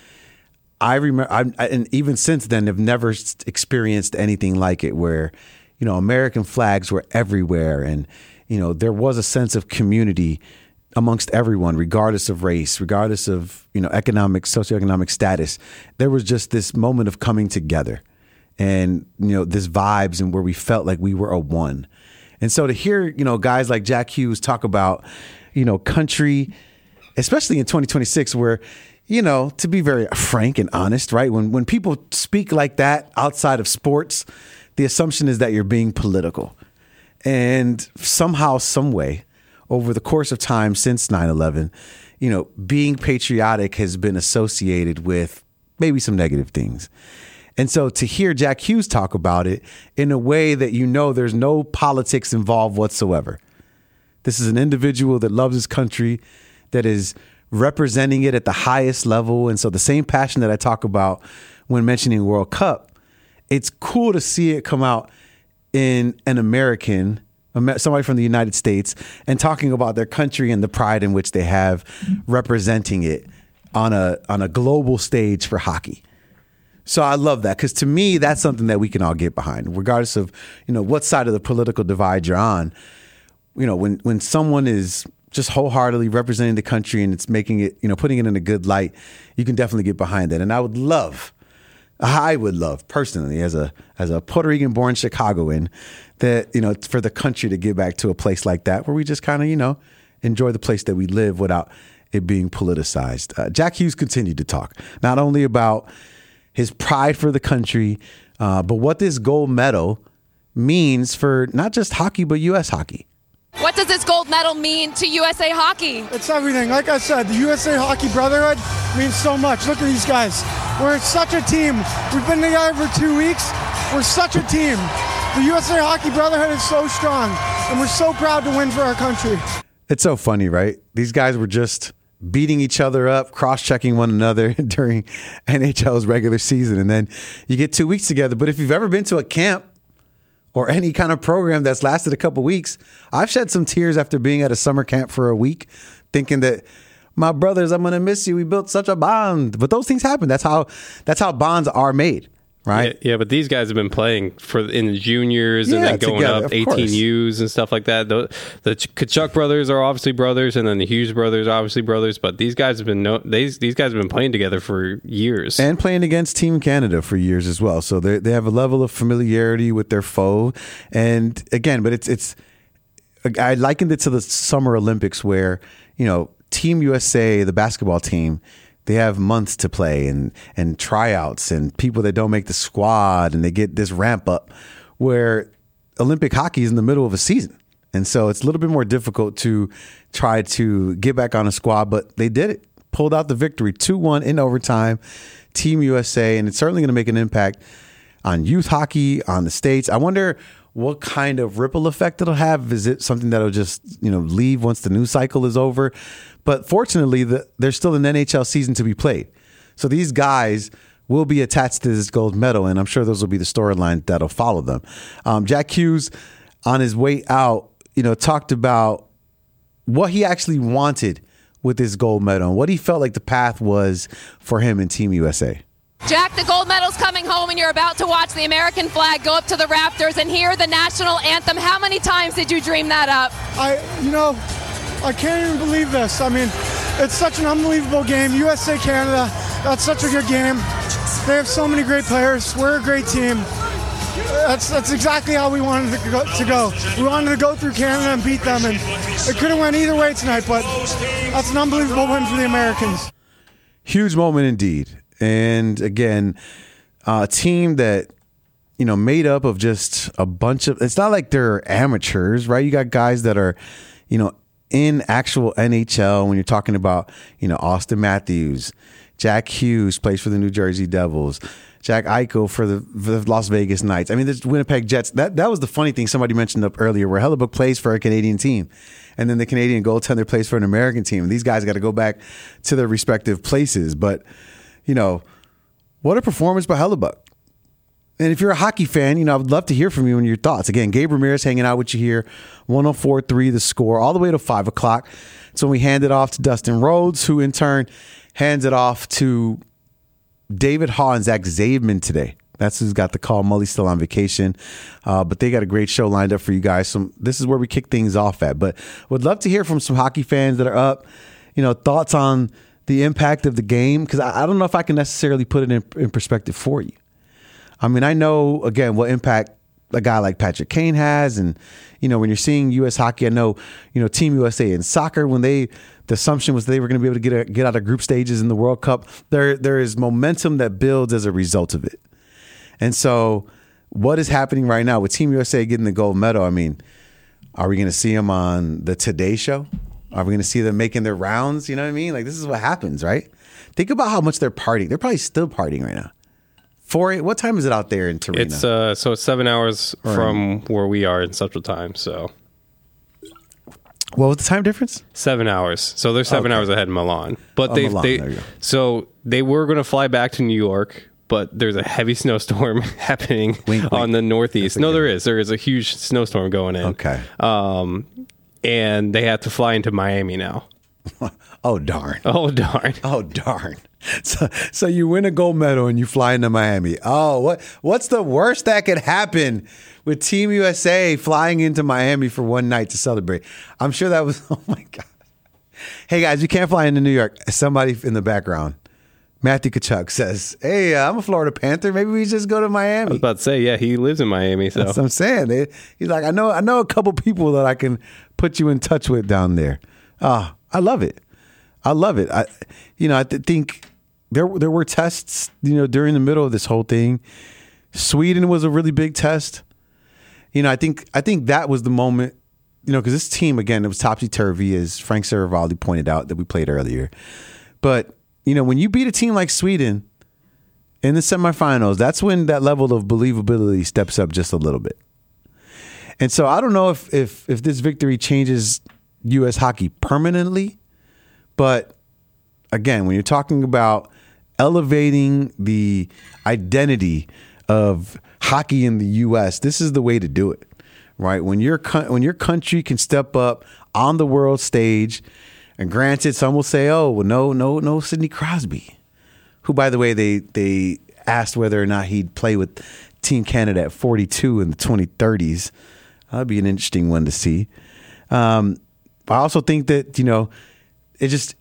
Speaker 3: I remember, I, and even since then, have never experienced anything like it where, you know, American flags were everywhere. And, you know, there was a sense of community amongst everyone, regardless of race, regardless of, you know, economic, socioeconomic status. There was just this moment of coming together and, you know, this vibes and where we felt like we were a one. And so to hear, you know, guys like Jack Hughes talk about, you know, country, especially in twenty twenty-six, where, you know, to be very frank and honest, right? When when people speak like that outside of sports, the assumption is that you're being political. And somehow, some way, over the course of time since nine eleven, you know, being patriotic has been associated with maybe some negative things. And so to hear Jack Hughes talk about it in a way that, you know, there's no politics involved whatsoever. This is an individual that loves his country, that is representing it at the highest level. And so the same passion that I talk about when mentioning World Cup, it's cool to see it come out in an American, somebody from the United States, and talking about their country and the pride in which they have representing it on a on a global stage for hockey. So I love that, because to me, that's something that we can all get behind, regardless of, you know, what side of the political divide you're on. You know, when when someone is just wholeheartedly representing the country and it's making it, you know, putting it in a good light, you can definitely get behind that. And I would love, I would love personally, as a as a Puerto Rican born Chicagoan, that, you know, for the country to get back to a place like that where we just kind of, you know, enjoy the place that we live without it being politicized. Uh, Jack Hughes continued to talk not only about his pride for the country, uh, but what this gold medal means for not just hockey, but U S hockey.
Speaker 6: What does this gold medal mean to U S A Hockey?
Speaker 7: It's everything. Like I said, the U S A Hockey Brotherhood means so much. Look at these guys. We're such a team. We've been together for two weeks. We're such a team. The U S A Hockey Brotherhood is so strong, and we're so proud to win for our country.
Speaker 3: It's so funny, right? These guys were just beating each other up, cross-checking one another during N H L's regular season, and then you get two weeks together. But if you've ever been to a camp or any kind of program that's lasted a couple weeks, I've shed some tears after being at a summer camp for a week, thinking that, my brothers, I'm going to miss you. We built such a bond. But those things happen. That's how that's how bonds are made, right?
Speaker 8: Yeah, yeah, but these guys have been playing for in the juniors
Speaker 3: Yeah,
Speaker 8: and then going
Speaker 3: together,
Speaker 8: up
Speaker 3: of
Speaker 8: eighteen
Speaker 3: course.
Speaker 8: U's and stuff like that. The, the Kachuk brothers are obviously brothers, and then the Hughes brothers are obviously brothers. But these guys have been no, these these guys have been playing together for years
Speaker 3: And playing against Team Canada for years as well. So they they have a level of familiarity with their foe. And again, but it's it's I likened it to the Summer Olympics where, you know, Team U S A, the basketball team, they have months to play and and tryouts and people that don't make the squad, and they get this ramp up, where Olympic hockey is in the middle of a season. And so it's a little bit more difficult to try to get back on a squad, but they did it. Pulled out the victory two one in overtime, Team U S A, and it's certainly going to make an impact on youth hockey, on the States. I wonder what kind of ripple effect it'll have. Is it something that'll just, you know, leave once the news cycle is over? But fortunately, the, there's still an N H L season to be played. So these guys will be attached to this gold medal, and I'm sure those will be the storyline that'll follow them. Um, Jack Hughes, on his way out, you know, talked about what he actually wanted with this gold medal and what he felt like the path was for him in Team U S A.
Speaker 6: Jack, the gold medal's coming home, and you're about to watch the American flag go up to the rafters and hear the national anthem. How many times did you dream that up?
Speaker 7: I, you know, I can't even believe this. I mean, it's such an unbelievable game. U S A Canada, that's such a good game. They have so many great players. We're a great team. That's that's exactly how we wanted to go, to go. We wanted to go through Canada and beat them, and it could have went either way tonight, but that's an unbelievable win for the Americans.
Speaker 3: Huge moment indeed. And again, uh, a team that, you know, made up of just a bunch of, it's not like they're amateurs, right? You got guys that are, you know, in actual N H L, when you're talking about, you know, Austin Matthews, Jack Hughes plays for the New Jersey Devils, Jack Eichel for the, for the Las Vegas Knights. I mean, the Winnipeg Jets. That that was the funny thing somebody mentioned up earlier, where Hellebuyck plays for a Canadian team, and then the Canadian goaltender plays for an American team. And these guys got to go back to their respective places. But, you know, what a performance by Hellebuyck. And if you're a hockey fan, you know, I would love to hear from you and your thoughts. Again, Gabe Ramirez hanging out with you here, one oh four point three The Score, all the way to five o'clock. So we hand it off to Dustin Rhodes, who in turn hands it off to David Haw and Zach Zaidman today. That's who's got the call. Mully's still on vacation, uh, but they got a great show lined up for you guys. So this is where we kick things off at. But would love to hear from some hockey fans that are up, you know, thoughts on the impact of the game, because I, I don't know if I can necessarily put it in, in perspective for you. I mean, I know, again, what impact a guy like Patrick Kane has. And, you know, when you're seeing U S hockey, I know, you know, Team U S A in soccer, when they, the assumption was they were going to be able to get a, get out of group stages in the World Cup. There, there is momentum that builds as a result of it. And so what is happening right now with Team U S A getting the gold medal? I mean, are we going to see them on the Today Show? Are we going to see them making their rounds? You know what I mean? Like, this is what happens, right? Think about how much they're partying. They're probably still partying right now. Four, what time is it out there in Torino?
Speaker 8: It's uh, so it's seven hours right. from where we are in Central Time. So,
Speaker 3: what was the time difference?
Speaker 8: Seven hours. So they're seven okay. hours ahead in Milan. But
Speaker 3: oh,
Speaker 8: they
Speaker 3: Milan.
Speaker 8: they
Speaker 3: there you go.
Speaker 8: So they were going to fly back to New York, but there's a heavy snowstorm happening wink, on wink. the Northeast. No, there is. There is a huge snowstorm going in.
Speaker 3: Okay.
Speaker 8: Um, and they have to fly into Miami now.
Speaker 3: Oh darn!
Speaker 8: Oh darn!
Speaker 3: Oh darn! So, so you win a gold medal and you fly into Miami. Oh, what? What's the worst that could happen with Team U S A flying into Miami for one night to celebrate? I'm sure that was. Oh my God! Hey guys, you can't fly into New York. Somebody in the background, Matthew Tkachuk says, "Hey, uh, I'm a Florida Panther. Maybe we just go to Miami."
Speaker 8: I was about to say, yeah, he lives in Miami. So
Speaker 3: that's what I'm saying. They, he's like, I know, I know a couple people that I can put you in touch with down there. Ah, oh, I love it. I love it. I, you know, I th- think there there were tests, you know, during the middle of this whole thing. Sweden was a really big test. You know, I think I think that was the moment, you know, because this team, again, it was topsy-turvy, as Frank Saravalli pointed out that we played earlier. But, you know, when you beat a team like Sweden in the semifinals, that's when that level of believability steps up just a little bit. And so I don't know if if if this victory changes U S hockey permanently. But again, when you're talking about elevating the identity of hockey in the U S, this is the way to do it, right? When your when your country can step up on the world stage, and granted, some will say, "Oh, well, no, no, no, Sidney Crosby," who, by the way, they they asked whether or not he'd play with Team Canada at forty-two in the twenty thirties. That'd be an interesting one to see. Um, I also think that, you know, it just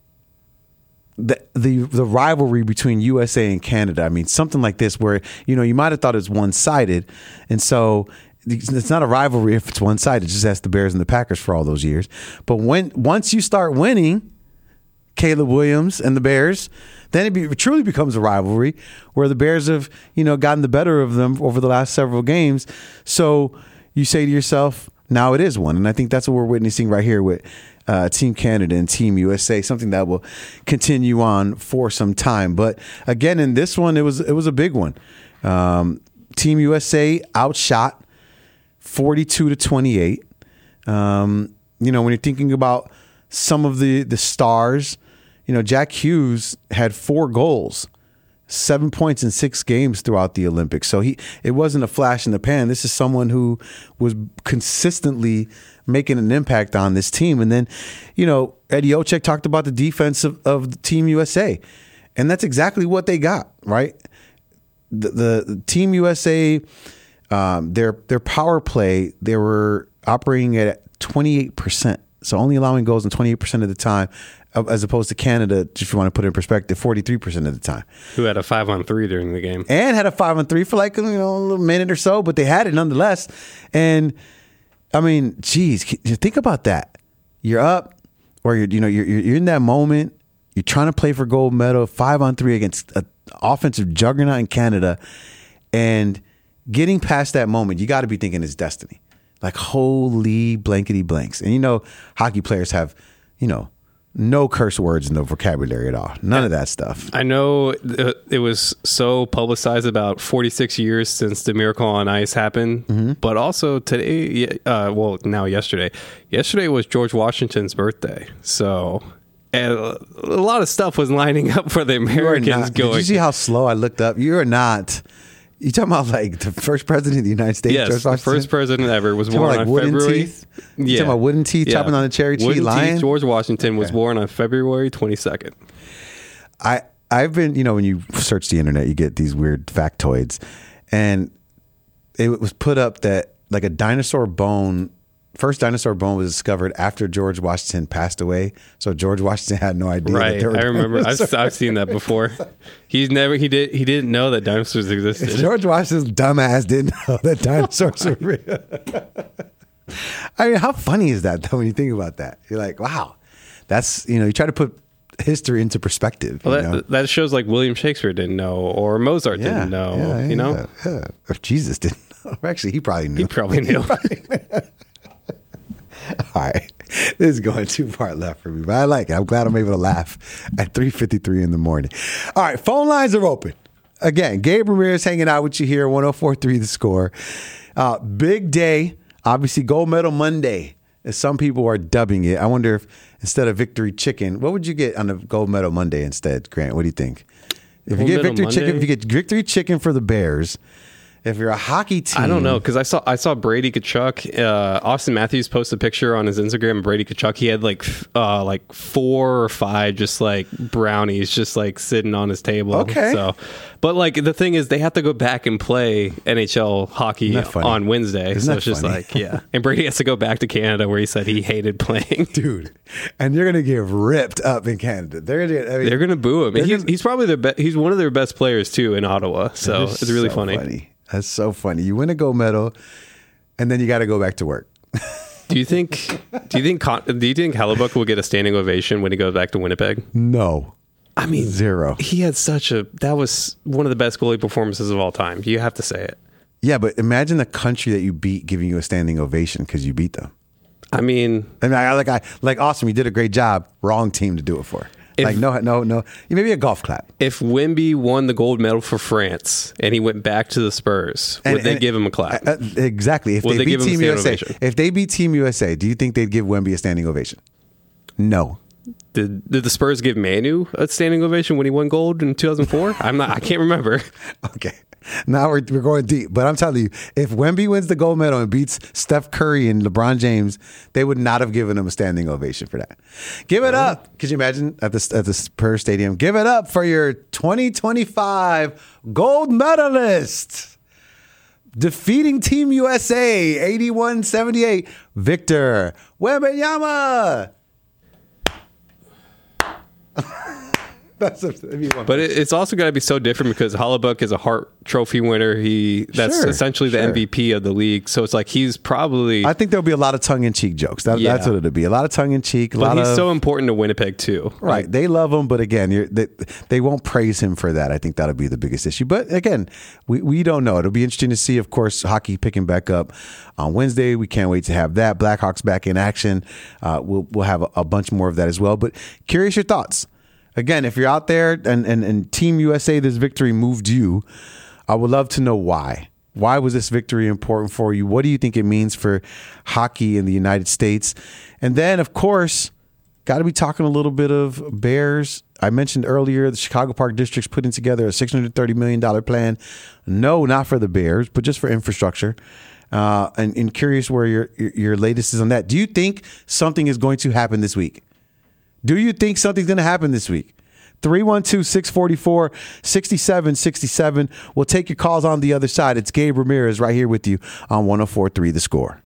Speaker 3: the the the rivalry between U S A and Canada. I mean, something like this where, you know, you might have thought it was one sided, and so it's not a rivalry if it's one sided. Just ask the Bears and the Packers for all those years. But when once you start winning, Caleb Williams and the Bears, then it, be, it truly becomes a rivalry where the Bears have, you know, gotten the better of them over the last several games. So you say to yourself, now it is one, and I think that's what we're witnessing right here with Uh, Team Canada and Team U S A, something that will continue on for some time. But again, in this one, it was it was a big one. Um, Team U S A outshot forty-two to twenty-eight. Um, you know, when you're thinking about some of the the stars, you know, Jack Hughes had four goals, seven points in six games throughout the Olympics. So he it wasn't a flash in the pan. This is someone who was consistently making an impact on this team. And then, you know, Eddie Olczyk talked about the defense of, of Team U S A. And that's exactly what they got, right? The, the, the Team U S A, um, their their power play, they were operating at twenty-eight percent. So only allowing goals in twenty-eight percent of the time, as opposed to Canada, if you want to put it in perspective, forty-three percent of the time.
Speaker 8: Who had a five on three during the game.
Speaker 3: And had a five on three for like, you know, a little minute or so, but they had it nonetheless. And I mean, geez, think about that. You're up, or you're, you know, you're you're in that moment. You're trying to play for gold medal, five on three against an offensive juggernaut in Canada, and getting past that moment, you got to be thinking it's destiny. Like, holy blankety blanks. And you know, hockey players have, you know, no curse words in the vocabulary at all. None of that stuff.
Speaker 8: I know it was so publicized about forty-six years since the Miracle on Ice happened, mm-hmm. but also today, uh, well, now yesterday. Yesterday was George Washington's birthday. So and a lot of stuff was lining up for the Americans
Speaker 3: not,
Speaker 8: going.
Speaker 3: Did you see how slow I looked up? You are not... You talking about like the first president of the United States?
Speaker 8: Yes, the first president ever was born
Speaker 3: like
Speaker 8: on
Speaker 3: wooden
Speaker 8: February.
Speaker 3: Teeth? You yeah. talking about wooden teeth, yeah. chopping on a cherry tree,
Speaker 8: wooden
Speaker 3: lion?
Speaker 8: Teeth, George Washington okay. was born on February twenty-second.
Speaker 3: I I've been, you know, when you search the internet, you get these weird factoids, and it was put up that like a dinosaur bone. First dinosaur bone was discovered after George Washington passed away. So George Washington had no idea.
Speaker 8: Right,
Speaker 3: that there were
Speaker 8: I remember. I've, I've seen that before. He's never. He did. He didn't know that dinosaurs existed.
Speaker 3: George Washington's dumbass didn't know that dinosaurs were real. I mean, how funny is that though? When you think about that, you're like, wow, that's you know, you try to put history into perspective.
Speaker 8: Well,
Speaker 3: you know?
Speaker 8: that, that shows like William Shakespeare didn't know, or Mozart
Speaker 3: yeah,
Speaker 8: didn't know.
Speaker 3: Yeah, yeah,
Speaker 8: you know,
Speaker 3: yeah, yeah. Or Jesus didn't know. Actually, he probably knew.
Speaker 8: He probably knew.
Speaker 3: He probably knew. All right, this is going too far left for me, but I like it. I'm glad I'm able to laugh at three fifty-three in the morning. All right, phone lines are open. Again, Gabe Ramirez hanging out with you here, one oh four point three The Score. Uh, big day, obviously Gold Medal Monday, as some people are dubbing it. I wonder if instead of Victory Chicken, what would you get on the Gold Medal Monday instead, Grant? What do you think? If
Speaker 8: Gold
Speaker 3: you get
Speaker 8: Medal
Speaker 3: Victory
Speaker 8: Monday?
Speaker 3: Chicken, if you get Victory Chicken for the Bears, if you're a hockey team,
Speaker 8: I don't know, because I saw I saw Brady Tkachuk. Uh, Austin Matthews posted a picture on his Instagram of Brady Tkachuk. He had like uh, like four or five just like brownies just like sitting on his table.
Speaker 3: Okay.
Speaker 8: So, but like the thing is, they have to go back and play N H L hockey on Wednesday.
Speaker 3: Isn't
Speaker 8: so
Speaker 3: that
Speaker 8: it's just
Speaker 3: funny?
Speaker 8: like, yeah. And Brady has to go back to Canada where he said he hated playing.
Speaker 3: Dude, and you're gonna get ripped up in Canada. They're gonna, I mean,
Speaker 8: they're gonna boo him. And he's,
Speaker 3: gonna,
Speaker 8: he's probably their be- he's one of their best players too in Ottawa. So it's really
Speaker 3: so
Speaker 8: funny.
Speaker 3: funny. That's so funny. You win a gold medal, and then you got to go back to work.
Speaker 8: Do you think? Do you think? Do you think Hellebuyck will get a standing ovation when he goes back to Winnipeg?
Speaker 3: No.
Speaker 8: I mean,
Speaker 3: zero.
Speaker 8: He had such a. That was one of the best goalie performances of all time. You have to say it.
Speaker 3: Yeah, but imagine the country that you beat giving you a standing ovation because you beat them.
Speaker 8: I mean,
Speaker 3: I mean, I like I like awesome. You did a great job. Wrong team to do it for. If, like no, no, no. Maybe a golf clap.
Speaker 8: If Wemby won the gold medal for France and he went back to the Spurs, would
Speaker 3: and,
Speaker 8: they
Speaker 3: and,
Speaker 8: give him a clap?
Speaker 3: Uh, exactly. If
Speaker 8: would
Speaker 3: they,
Speaker 8: they
Speaker 3: beat
Speaker 8: give him
Speaker 3: Team
Speaker 8: a
Speaker 3: U S A,
Speaker 8: ovation?
Speaker 3: if they beat Team U S A, do you think they'd give Wemby a standing ovation? No.
Speaker 8: Did Did the Spurs give Manu a standing ovation when he won gold in two thousand four? I'm not. I can't remember.
Speaker 3: Okay. Now we're, we're going deep, but I'm telling you, if Wemby wins the gold medal and beats Steph Curry and LeBron James, they would not have given him a standing ovation for that. Give it up. Could you imagine at the at the Spurs Stadium? Give it up for your twenty twenty-five gold medalist, defeating Team U S A eighty-one seventy-eight, Victor Wembanyama. That's a,
Speaker 8: but it, it's also got to be so different because Hellebuyck is a Hart Trophy winner. He that's
Speaker 3: sure,
Speaker 8: essentially the
Speaker 3: sure.
Speaker 8: M V P of the league. So it's like he's probably.
Speaker 3: I think there'll be a lot of tongue in cheek jokes. That,
Speaker 8: yeah.
Speaker 3: That's what it'll be. A lot of tongue in cheek.
Speaker 8: But he's
Speaker 3: of,
Speaker 8: so important to Winnipeg too.
Speaker 3: Right?
Speaker 8: Like,
Speaker 3: they love him, but again, you're, they they won't praise him for that. I think that'll be the biggest issue. But again, we we don't know. It'll be interesting to see. Of course, hockey picking back up on Wednesday. We can't wait to have that. Blackhawks back in action. Uh, we'll we'll have a, a bunch more of that as well. But curious your thoughts. Again, if you're out there and, and, and Team U S A, this victory moved you, I would love to know why. Why was this victory important for you? What do you think it means for hockey in the United States? And then, of course, got to be talking a little bit of Bears. I mentioned earlier the Chicago Park District's putting together a six hundred thirty million dollars plan. No, not for the Bears, but just for infrastructure. Uh, and, and curious where your, your your latest is on that. Do you think something is going to happen this week? Do you think something's going to happen this week? three one two, six four four, six seven six seven. We'll take your calls on the other side. It's Gabe Ramirez right here with you on one oh four point three The Score.